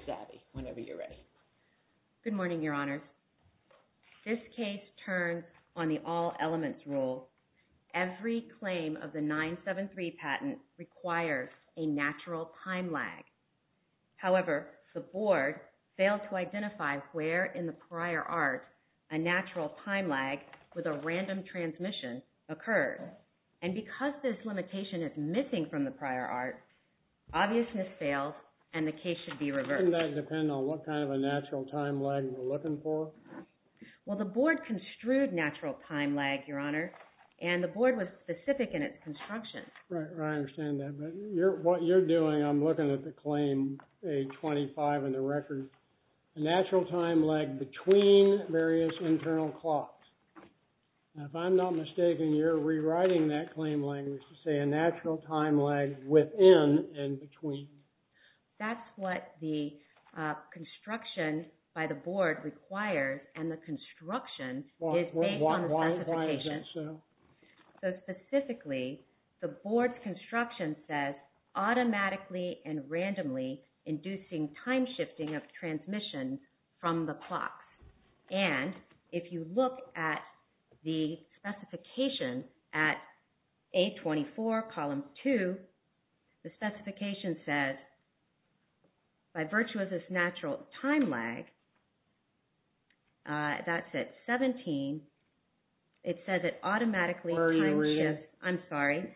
Abbey, whenever you're ready. Good morning, Your Honors. This case turns on the all elements rule. Every claim of the 973 patent requires a natural time lag. However, the board failed to identify where in the prior art a natural time lag with a random transmission occurred. And because this limitation is missing from the prior art, obviousness fails and the case should be reversed. Doesn't that depend on what kind of a natural time lag we're looking for? Well, the board construed natural time lag, Your Honor, and the board was specific in its construction. Right, I understand that. But what you're doing, I'm looking at the claim, page 25 in the record, a natural time lag between various internal clocks. Now, if I'm not mistaken, you're rewriting that claim language to say a natural time lag within and between. That's what the construction by the board requires, and the construction is based on the specification. Why is that so? So specifically, the board's construction says automatically and randomly inducing time shifting of transmissions from the clocks. And if you look at the specification at A24, column 2, the specification says, by virtue of this natural time lag, that's at 17, it says it automatically time shifts. I'm sorry.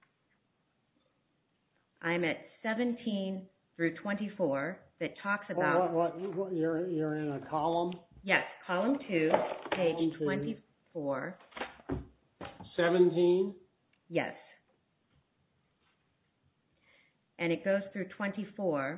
I'm at 17 through 24 that talks about... What you're in a column? Yes, column 2, page 24. 17? Yes. And it goes through 24.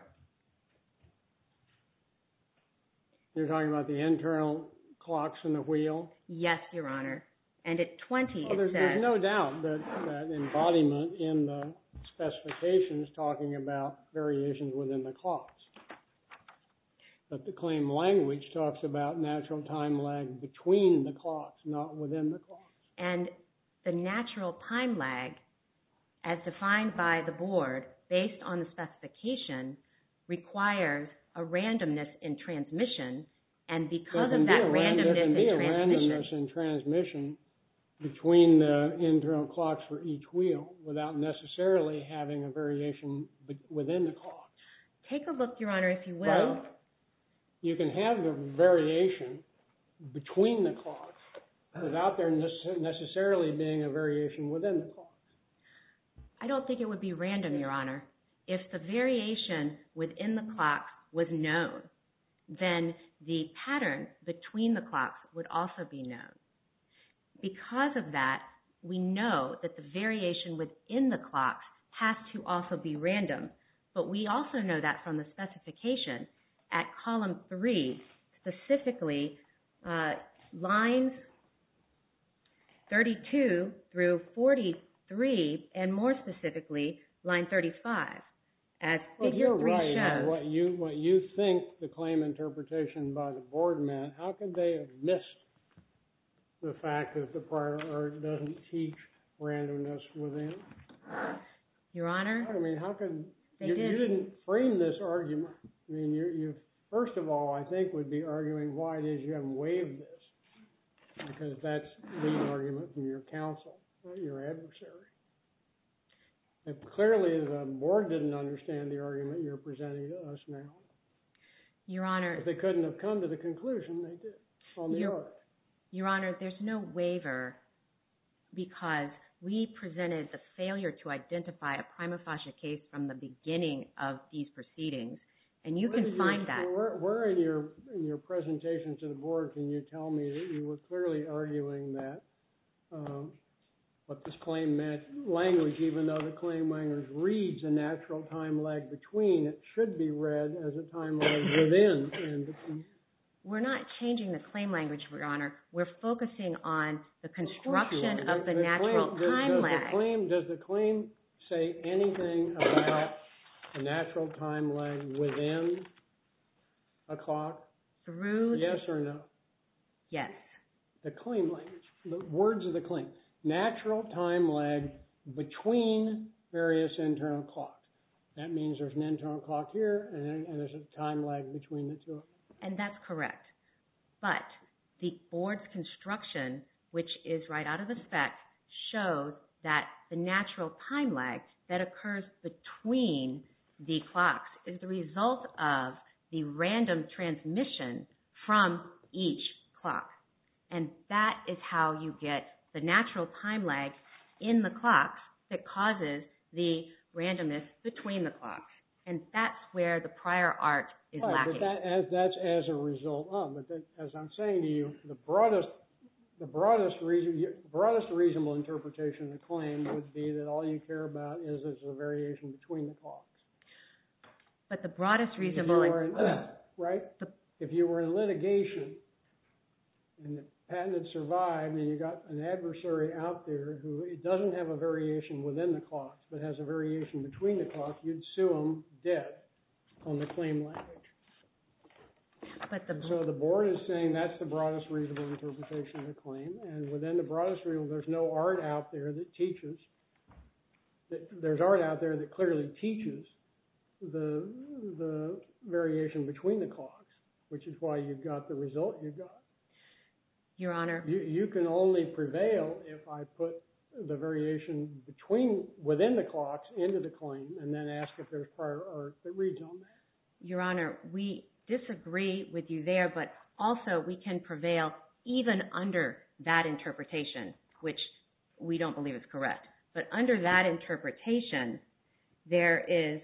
You're talking about the internal clocks in the wheel? Yes, Your Honor. And at 20, there's no doubt that embodiment in the specification is talking about variations within the clocks. But the claim language talks about natural time lag between the clocks, not within the clocks. And the natural time lag, as defined by the board, based on the specification, requires a randomness in transmission, and because of that randomness in transmission between the internal clocks for each wheel without necessarily having a variation within the clocks. Take a look, Your Honor, if you will. Right? You can have the variation between the clocks without there necessarily being a variation within the clocks. I don't think it would be random, Your Honor. If the variation within the clocks was known, then the pattern between the clocks would also be known. Because of that, we know that the variation within the clocks has to also be random. But we also know that from the specification at column 3, specifically lines 32 through 43, and more specifically, line 35. As figure 3 shows. What you think the claim interpretation by the board meant, how could they have missed the fact that the prior art doesn't teach randomness within? Your Honor, I mean, how could you didn't frame this argument? I mean, you first of all, I think, would be arguing why it is you haven't waived this, because that's the argument from your counsel, your adversary. And clearly, the board didn't understand the argument you're presenting to us now. Your Honor, if they couldn't have come to the conclusion they did on the art. Your Honor, there's no waiver because we presented the failure to identify a prima facie case from the beginning of these proceedings, and you can find that. Where in your presentation to the board can you tell me that you were clearly arguing that what this claim meant, language, even though the claim language reads a natural time lag between, it should be read as a time lag within and between. We're not changing the claim language, Your Honor. We're focusing on the construction of the natural time lag. Does the claim say anything about a natural time lag within a clock? Yes or no? Yes. The claim language, the words of the claim. Natural time lag between various internal clocks. That means there's an internal clock here, and there's a time lag between the two of them. And that's correct. But the board's construction, which is right out of the spec, shows that the natural time lag that occurs between the clocks is the result of the random transmission from each clock. And that is how you get the natural time lag in the clocks that causes the randomness between the clocks. And that's where the prior art is lacking. But that's as a result of. But as I'm saying to you, the broadest reasonable interpretation of the claim would be that all you care about is a variation between the clocks. But the broadest reasonable... If you were in litigation and the patent had survived and you got an adversary out there who it doesn't have a variation within the clocks but has a variation between the clocks, you'd sue them dead on the claim language. So the board is saying that's the broadest reasonable interpretation of the claim, and within the broadest reasonable, there's no art out there that teaches. There's art out there that clearly teaches the variation between the clocks, which is why you got the result you got. Your Honor. You can only prevail if I put the variation within the clocks into the claim and then ask if there's prior art that reads on that. Your Honor, we disagree with you there, but also we can prevail even under that interpretation, which we don't believe is correct. But under that interpretation, there is,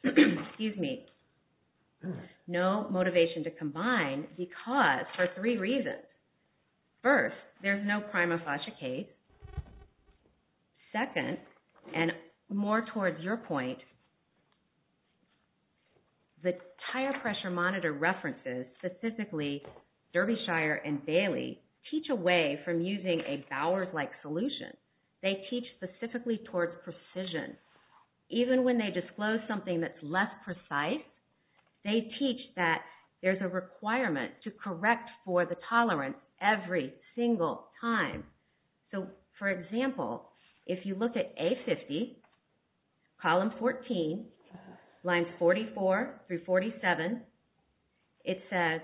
no motivation to combine because for three reasons. First, there's no prima facie case. Second, and more towards your point, the tire pressure monitor references, specifically Derbyshire and Bailey, teach away from using a Bowers-like solution. They teach specifically towards precision. Even when they disclose something that's less precise, they teach that there's a requirement to correct for the tolerance every single time. So, for example, if you look at A50, column 14, lines 44 through 47, it says,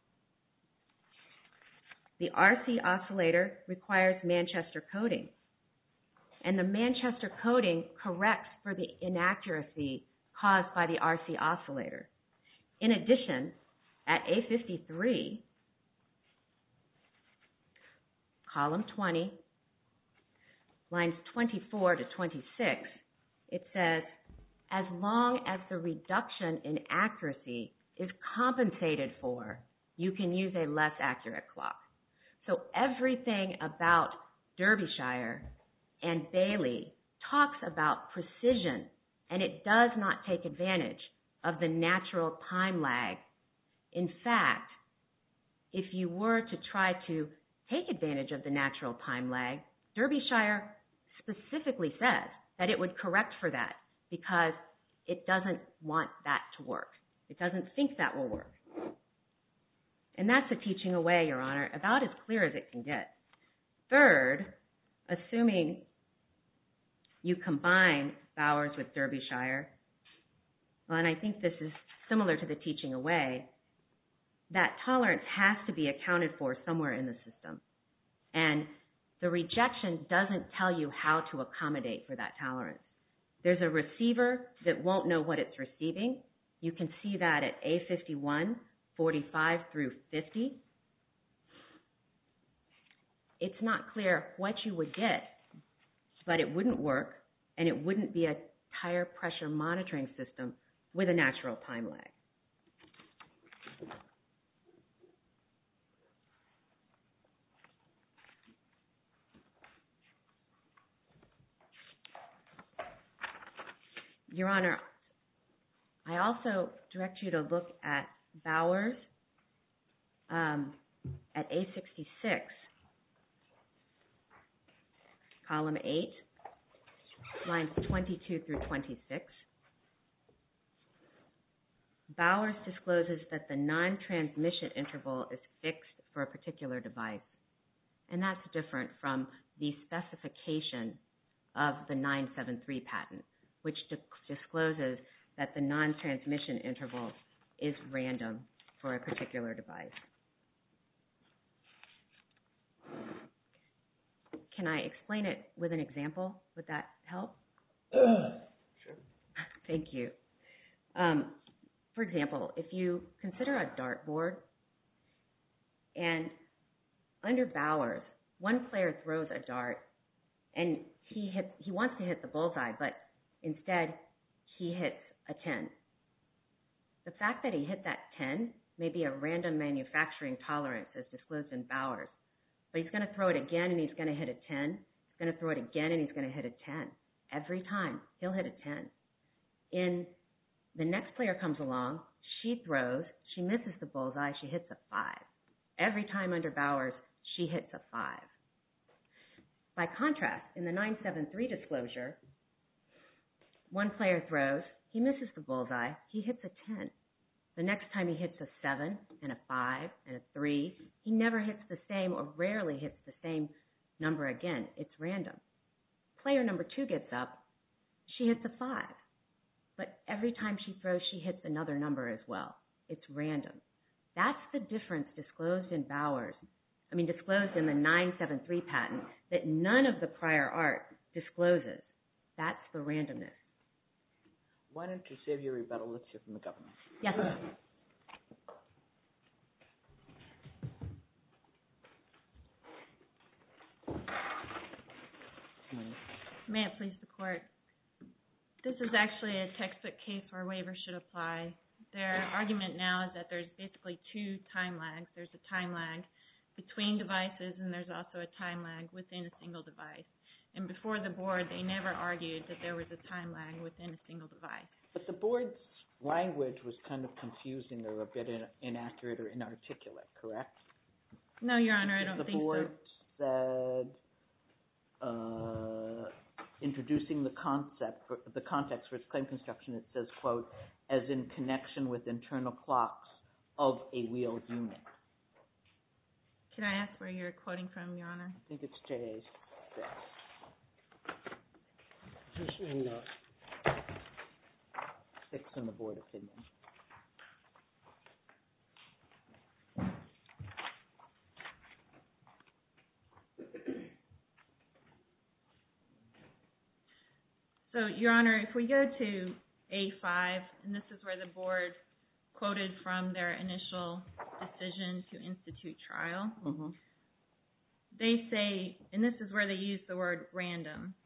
the RC oscillator requires Manchester coding. And the Manchester coding corrects for the inaccuracy caused by the RC oscillator. In addition, at A53, column 20, lines 24 to 26, it says, as long as the reduction in accuracy is compensated for, you can use a less accurate clock. So everything about Derbyshire and Bailey talks about precision, and it does not take advantage of the natural time lag. In fact, if you were to try to take advantage of the natural time lag, Derbyshire specifically says that it would correct for that because it doesn't want that to work. It doesn't think that will work. And that's a teaching away, Your Honor, about as clear as it can get. Third, assuming you combine Bowers with Derbyshire, well, and I think this is similar to the teaching away, that tolerance has to be accounted for somewhere in the system. And the rejection doesn't tell you how to accommodate for that tolerance. There's a receiver that won't know what it's receiving. You can see that at A51, 45 through 50. It's not clear what you would get, but it wouldn't work, and it wouldn't be a tire pressure monitoring system with a natural time lag. Your Honor, I also direct you to look at Bowers at A66, column 8, lines 22 through 26. Bowers discloses that the non-transmission interval is fixed for a particular device. And that's different from the specification of the 973 patent, which discloses that the non-transmission interval is random for a particular device. Can I explain it with an example? Would that help? Sure. Thank you. For example, if you consider a dartboard, and under Bowers, one player throws a dart, and he wants to hit the bullseye, but instead he hits a 10. The fact that he hit that 10 may be a random manufacturing tolerance as disclosed in Bowers, but he's going to throw it again and he's going to hit a 10. He's going to throw it again and he's going to hit a 10. Every time, he'll hit a 10. In the next player comes along, she throws, she misses the bullseye, she hits a 5. Every time under Bowers, she hits a 5. By contrast, in the 973 disclosure, one player throws, he misses the bullseye, he hits a 10. The next time he hits a 7 and a 5 and a 3, he never hits the same or rarely hits the same number again. It's random. Player number 2 gets up, she hits a 5. But every time she throws, she hits another number as well. It's random. That's the difference disclosed in disclosed in the 973 patent that none of the prior art discloses. That's the randomness. Why don't you save your rebuttal? Let's hear from the government. Yes. May it please the court. This is actually a textbook case where waiver should apply. Their argument now is that there's basically two time lags. There's a time lag between devices, and there's also a time lag within a single device. And before the board, they never argued that there was a time lag within a single device. But the board's language was kind of confusing or a bit inaccurate or inarticulate, correct? No, Your Honor, I don't think so. The board said, introducing the context for its claim construction, it says, quote, as in connection with internal clocks of a wheel unit. Can I ask where you're quoting from, Your Honor? I think it's JA6. Just in 6 in the board opinion. So, Your Honor, if we go to A5, and this is where the board quoted from their initial decision to institute trial, they say, and this is where they use the word random,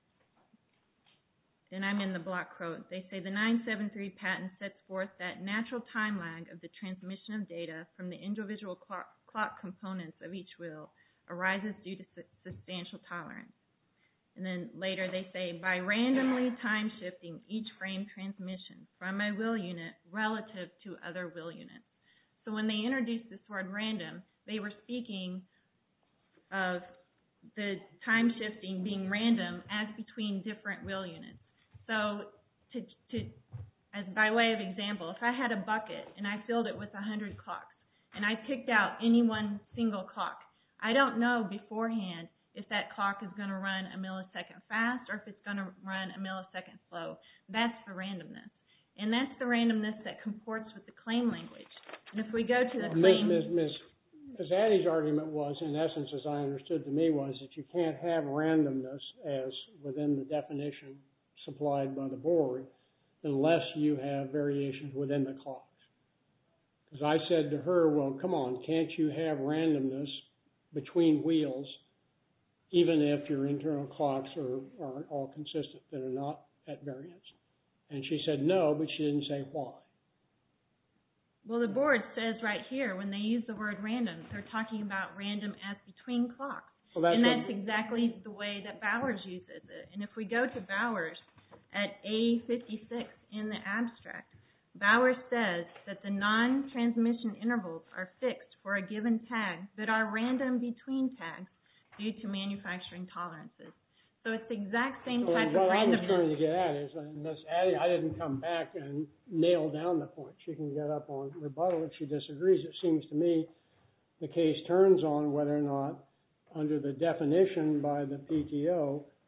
and I'm in the block quote, they say the 973 patent sets forth that natural time lag of the transmission of data from the individual clock components of each wheel arises due to substantial tolerance. And then later they say, by randomly time shifting each frame transmission from a wheel unit relative to other wheel units. So when they introduced this word random, they were speaking of the time shifting being random as between different wheel units. So as by way of example, if I had a bucket and I filled it with 100 clocks and I picked out any one single clock, I don't know beforehand if that clock is going to run a millisecond fast or if it's going to run a millisecond slow. That's the randomness. And that's the randomness that comports with the claim language. And if we go to the claim... Ms. Addy's argument was, in essence, as I understood to me, was that you can't have randomness as within the definition supplied by the board unless you have variations within the clocks. Because I said to her, well, come on, can't you have randomness between wheels even if your internal clocks are all consistent, that are not at variance? And she said no, but she didn't say why. Well, the board says right here, when they use the word random, they're talking about random as between clocks. Well, that's exactly the way that Bowers uses it. And if we go to Bowers at A56 in the abstract, Bowers says that the non-transmission intervals are fixed for a given tag that are random between tags due to manufacturing tolerances. So it's the exact same type of randomness. What I was trying to get at is, Ms. Addy, I didn't come back and nail down the point. She can get up on rebuttal if she disagrees. It seems to me the case turns on whether or not, under the definition by the PTO,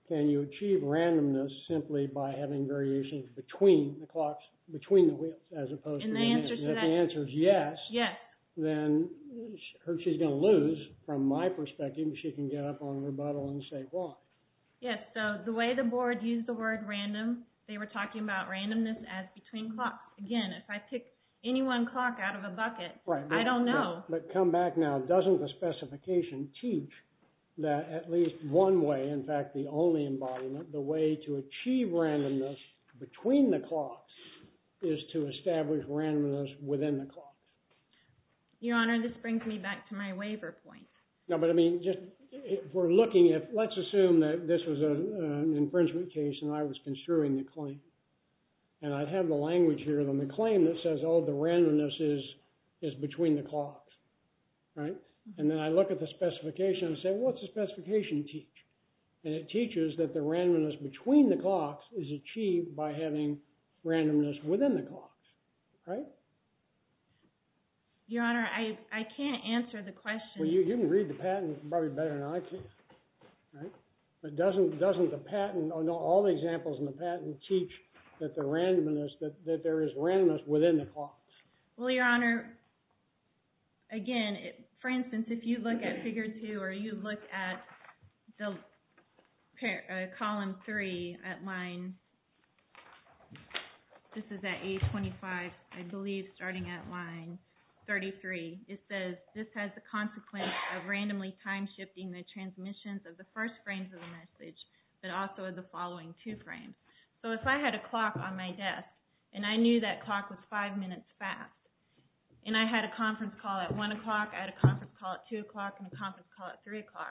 can you achieve randomness simply by having variations between the clocks, between the wheels, as opposed to within? If the answer is yes, then she's going to lose. From my perspective, she can get up on rebuttal and say why. Yes, so the way the board used the word random, they were talking about randomness as between clocks. Again, if I pick any one clock out of a bucket, I don't know. But come back now, doesn't the specification teach that at least one way, in fact the only embodiment, the way to achieve randomness between the clocks is to establish randomness within the clocks? Your Honor, this brings me back to my waiver point. No, but I mean, just if we're looking at, let's assume that this was an infringement case and I was construing the claim. And I'd have the language here on the claim that says, oh, the randomness is between the clocks, right? And then I look at the specification and say, what's the specification teach? And it teaches that the randomness between the clocks is achieved by having randomness within the clocks, right? Your Honor, I can't answer the question. Well, you can read the patent probably better than I can, right? But doesn't the patent, all the examples in the patent teach that the randomness, that there is randomness within the clocks? Well, Your Honor, again, for instance, if you look at Figure 2 or you look at the column 3 at line, this is at A25, I believe, starting at line 33, it says, this has the consequence of randomly time-shifting the transmissions of the first frames of the message, but also of the following 2 frames. So if I had a clock on my desk, and I knew that clock was 5 minutes fast, and I had a conference call at 1 o'clock, I had a conference call at 2 o'clock, and a conference call at 3 o'clock,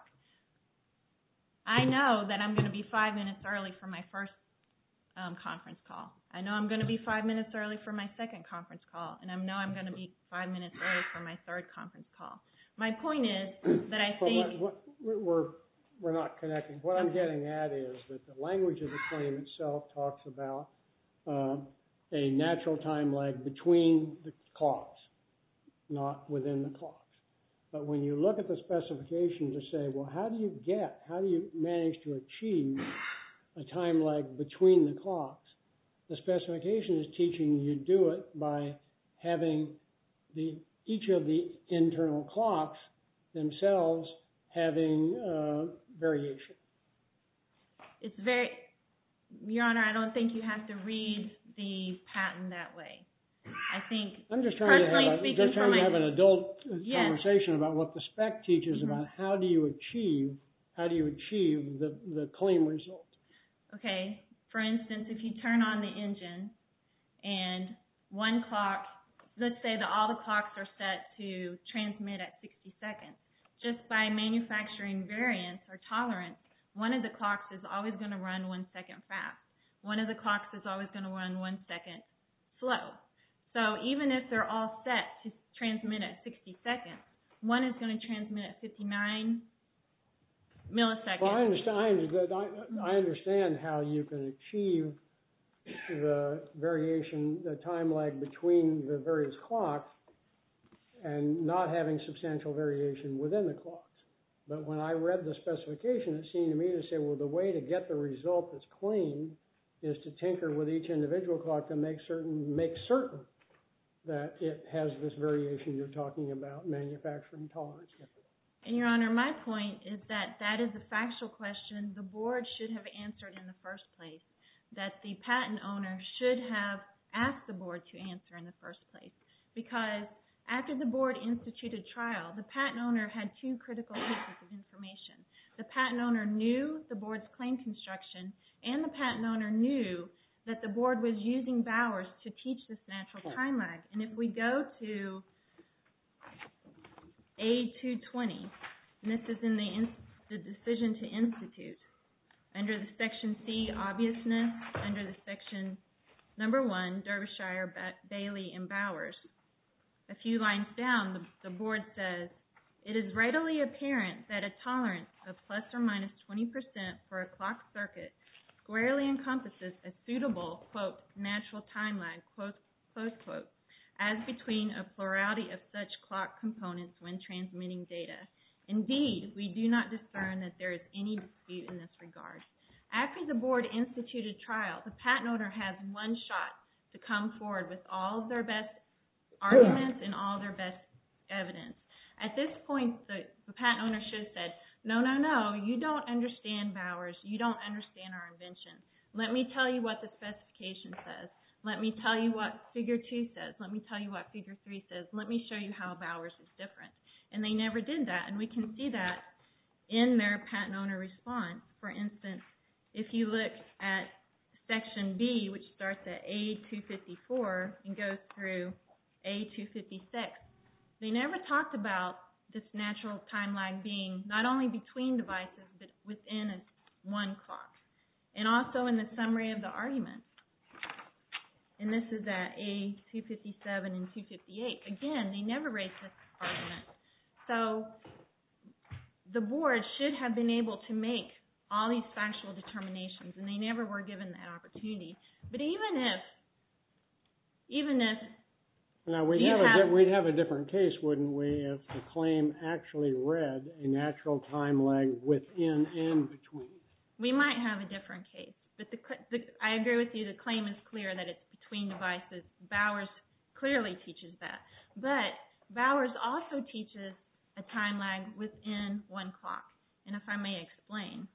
I know that I'm going to be 5 minutes early for my first conference call. I know I'm going to be 5 minutes early for my second conference call, and I know I'm going to be 5 minutes early for my third conference call. My point is that I think... We're not connecting. What I'm getting at is that the language of the claim itself talks about a natural time lag between the clocks, not within the clocks. But when you look at the specification to say, well, how do you manage to achieve a time lag between the clocks? The specification is teaching you do it by having each of the internal clocks themselves having variation. Your Honor, I don't think you have to read the patent that way. I think, I'm just trying to have an adult conversation about what the spec teaches about how do you achieve the claim result. Okay, for instance, if you turn on the engine and one clock, let's say that all the clocks are set to transmit at 60 seconds. Just by manufacturing variance or tolerance, one of the clocks is always going to run 1 second fast. One of the clocks is always going to run 1 second slow. So even if they're all set to transmit at 60 seconds, one is going to transmit at 59 milliseconds. Well, I understand how you can achieve the variation, the time lag between the various clocks and not having substantial variation within the clocks. But when I read the specification, it seemed to me to say, well, the way to get the result that's claimed is to tinker with each individual clock to make certain that it has this variation you're talking about, manufacturing tolerance. And Your Honor, my point is that is a factual question the board should have answered in the first place, that the patent owner should have asked the board to answer in the first place. Because after the board instituted trial, the patent owner had 2 critical pieces of information. The patent owner knew the board's claim construction, and the patent owner knew that the board was using Bowers to teach this natural time lag. And if we go to A220, and this is in the decision to institute, under the section C, obviousness, under the section number 1, Derbyshire, Bailey, and Bowers, a few lines down, the board says, it is readily apparent that a tolerance of plus or minus 20% for a clock circuit squarely encompasses a suitable, quote, natural time lag, close quote, as between a plurality of such clock components when transmitting data. Indeed, we do not discern that there is any dispute in this regard. after the board instituted trial, the patent owner has one shot to come forward with all of their best arguments and all their best evidence. At this point, the patent owner should have said, no, you don't understand Bowers. You don't understand our invention. Let me tell you what the specification says. Let me tell you what Figure 2 says. Let me tell you what Figure 3 says. Let me show you how Bowers is different. And they never did that, and we can see that in their patent owner response. For instance, if you look at Section B, which starts at A254 and goes through A256, they never talked about this natural time lag being not only between devices, but within one clock. And also in the summary of the argument. And this is at A257 and 258. Again, they never raised this argument. So the board should have been able to make all these factual determinations, and they never were given that opportunity. But even if now we'd have a different case, wouldn't we, if the claim actually read a natural time lag within and between? We might have a different case, but I agree with you. The claim is clear that it's between devices. Bowers clearly teaches that, but Bowers also teaches a time lag within one clock. And if I may explain,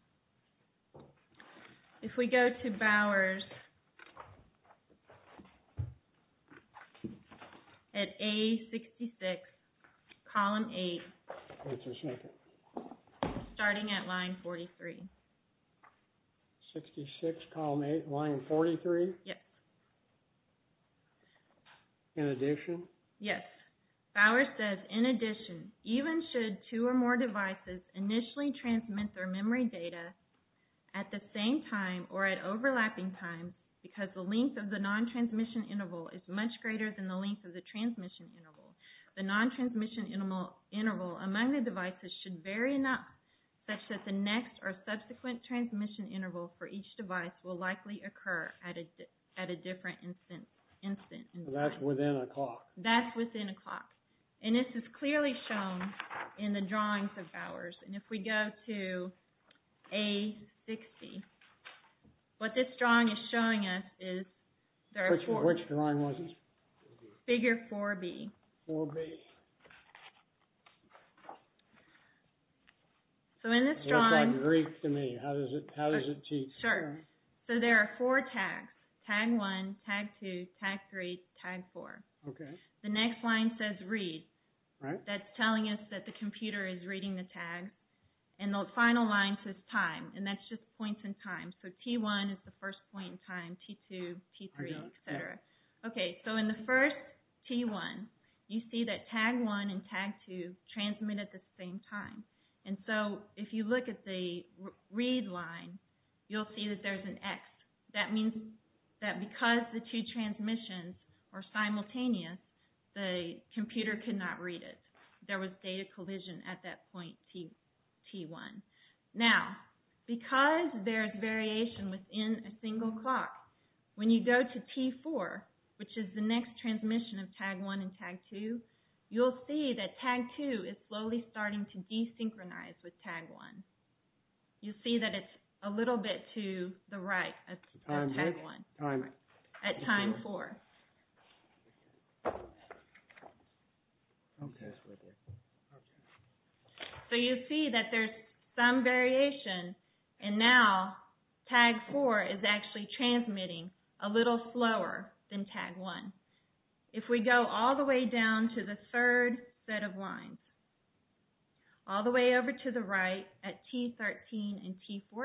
if we go to Bowers at A66, column 8, starting at line 43. 66, column 8, line 43? Yes. In addition? Yes. Bowers says, in addition, even should two or more devices initially transmit their memory data at the same time or at overlapping times, because the length of the non-transmission interval is much greater than the length of the transmission interval, the non-transmission interval among the devices should vary enough such that the next or subsequent transmission interval for each device will likely occur at a different instant in so that's time. within a clock. That's within a clock. And this is clearly shown in the drawings of Bowers. And if we go to A60, what this drawing is showing us is there are Which drawing was it? Figure 4B. 4B. So in this It drawing, looks like Greek to me. How does it teach? Sure. So there are 4 tags. Tag 1, Tag 2, Tag 3, Tag 4. Okay. The next line says read. Right. That's telling us that the computer is reading the tags. And the final line says time, and that's just points in time. So T1 is the first point in time, T2, T3, etc. Okay, so in the first T1, you see that Tag 1 and Tag 2 transmit at the same time. And so if you look at the read line, you'll see that there's an X. That means that because the two transmissions are simultaneous, the computer could not read it. There was data collision at that point, T1. Now, because there's variation within a single clock, when you go to T4, which is the next transmission of Tag 1 and Tag 2, you'll see that Tag 2 is slowly starting to desynchronize with Tag 1. You'll see that it's a little bit to the right of Tag 1. At time 4. Okay. So you see that there's some variation, and now Tag 4 is actually transmitting a little slower than Tag 1. If we go all the way down to the third set of lines, all the way over to the right at T13 and T14,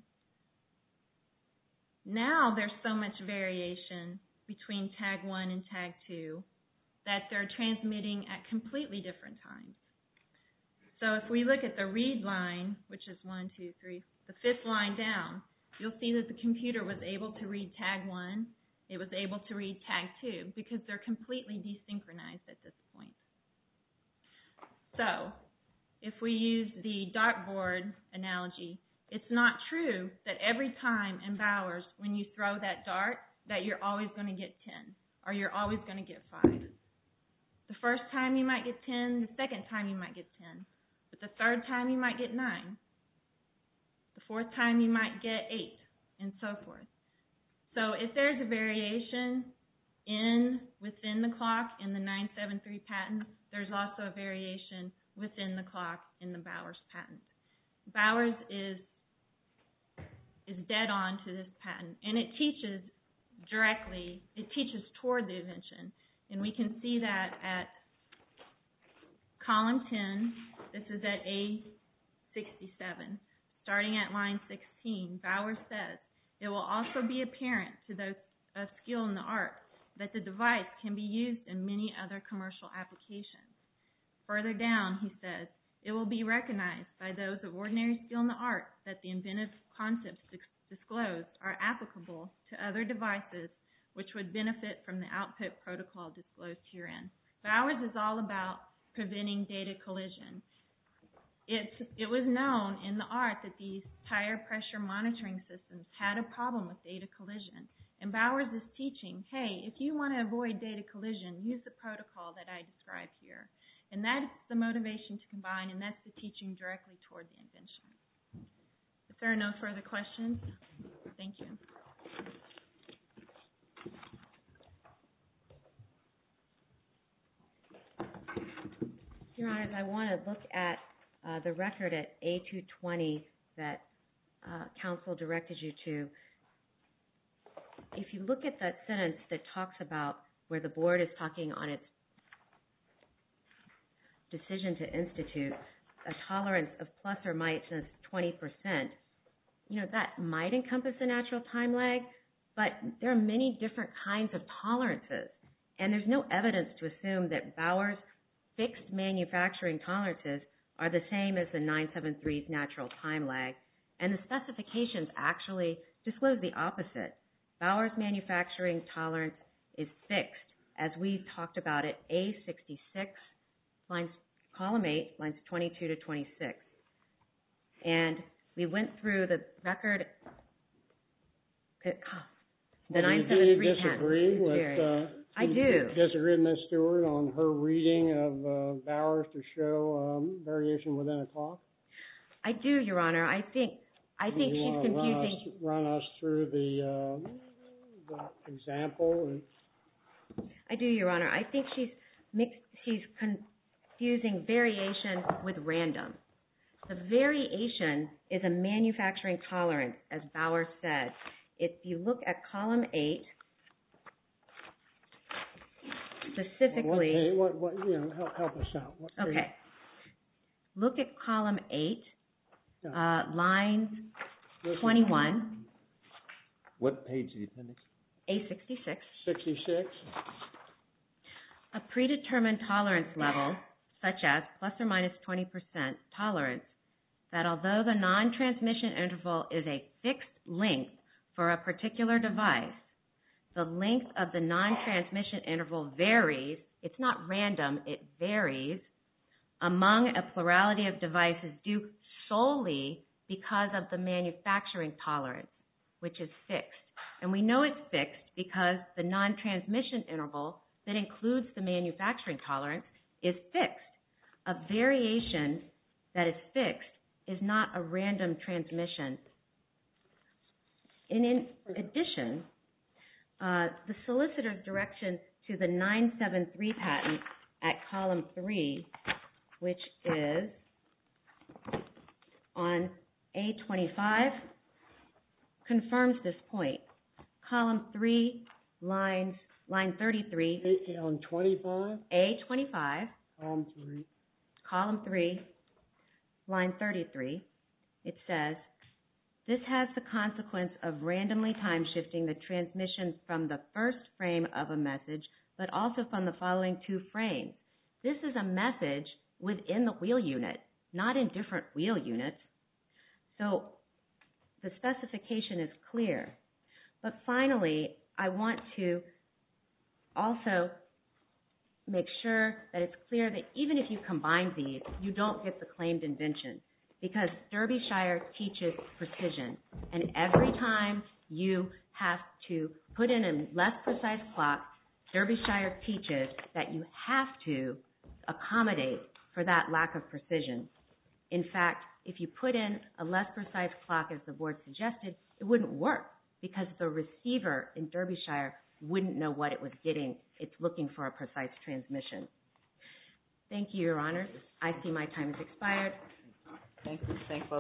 now there's so much variation between Tag 1 and Tag 2 that they're transmitting at completely different times. So if we look at the read line, which is 1, 2, 3, the fifth line down, you'll see that the computer was able to read Tag 1, it was able to read Tag 2, because they're completely desynchronized at this point. So if we use the dartboard analogy, it's not true that every time in Bowers, when you throw that dart, that you're always going to get 10, or you're always going to get 5. The first time you might get 10, the second time you might get 10. But the third time you might get 9. The fourth time you might get 8. and so forth. So if there's a variation within the clock in the 973 patent, there's also a variation within the clock in the Bowers patent. Bowers is dead on to this patent, and it teaches directly, it teaches toward the invention, and we can see that at column 10. This is at A67. Starting at line 16, Bowers says, it will also be apparent to those of skill in the art that the device can be used in many other commercial applications. Further down, he says, it will be recognized by those of ordinary skill in the art that the inventive concepts disclosed are applicable to other devices which would benefit from the output protocol disclosed herein. Bowers is all about preventing data collision. It was known in the art that these tire pressure monitoring systems had a problem with data collision. And Bowers is teaching, hey, if you want to avoid data collision, use the protocol that I described here. And that's the motivation to combine, and that's the teaching directly toward the invention. If there are no further questions, thank you. Your Honors, I want to look at the record at A220 that counsel directed you to. If you look at that sentence that talks about where the board is talking on its decision to institute a tolerance of plus or minus 20%, that might encompass a natural time lag, but there are many different kinds of tolerances, and there's no evidence to assume that Bowers' fixed manufacturing tolerances are the same as the 973's natural time lag, and the specifications actually disclose the opposite. Bowers' manufacturing tolerance is fixed, as we talked about it, A66, column 8, lines 22 to 26. And we went through the record. The 973 do you disagree with? I do. Disagree with Ms. Stewart on her reading of Bowers to show variation within a clock? I do, Your Honor. I think she's confusing. Run us through the example. I do, Your Honor. I think she's confusing variation with random. The variation is a manufacturing tolerance, as Bowers said. If you look at column 8, specifically... help us out. Okay. Look at column 8, line 21. What page of the appendix? A66. 66. A predetermined tolerance level, such as plus or minus 20% tolerance, that although the non-transmission interval is a fixed length for a particular device, the length of the non-transmission interval varies. It's not random, it varies among a plurality of devices due solely because of the manufacturing tolerance, which is fixed. And we know it's fixed because the non-transmission interval that includes the manufacturing tolerance is fixed. A variation that is fixed is not a random transmission. And in addition, the solicitor's direction to the 973 patent at column 3, which is on A25, confirms this point. Column 3, line 33. On 25? A25. Column 3. Column 3, line 33. It says, this has the consequence of randomly time-shifting the transmission from the first frame of a message, but also from the following 2 frames. This is a message within the wheel unit, not in different wheel units. So the specification is clear. But finally, I want to also make sure that it's clear that even if you combine these, you don't get the claimed invention, because Derbyshire teaches precision. And every time you have to put in a less precise clock, Derbyshire teaches that you have to accommodate for that lack of precision. In fact, if you put in a less precise clock, as the board suggested, it wouldn't work because the receiver in Derbyshire wouldn't know what it was getting. It's looking for a precise transmission. Thank you, Your Honors. I see my time has expired. Thank you. Thank both.